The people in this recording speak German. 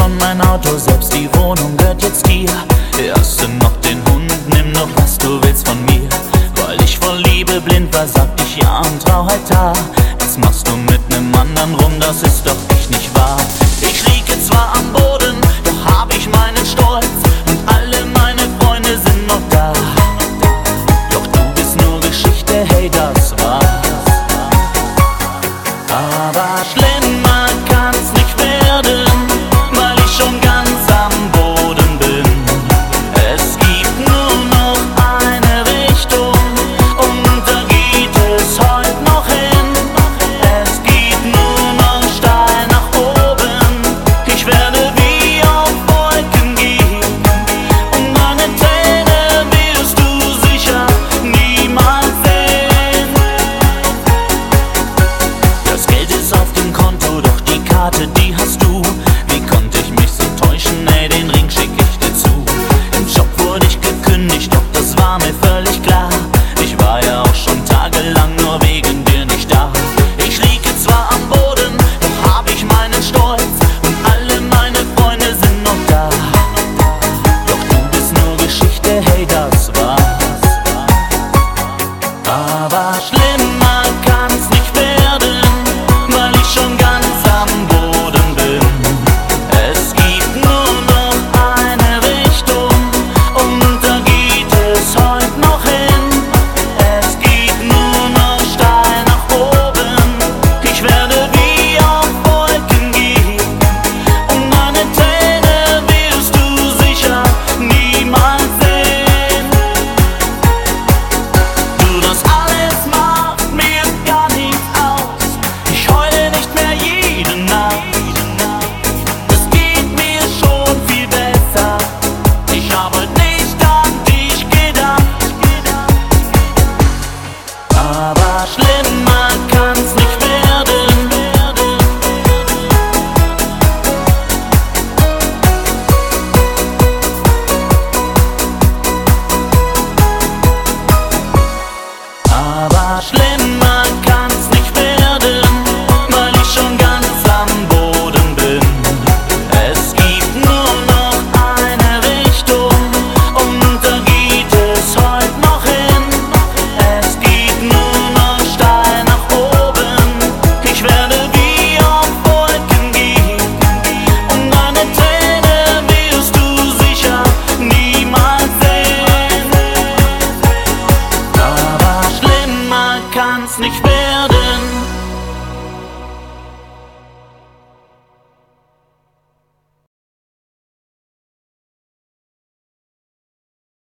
schon mein Auto, selbst die Wohnung gehört jetzt dir. Hast du noch den Hund, nimm doch was du willst von mir. Weil ich vor Liebe blind war, sagte ich ja und trau halt da. Jetzt machst du mit nem anderen rum, das ist doch echt nicht wahr. Ich liege zwar am Boden,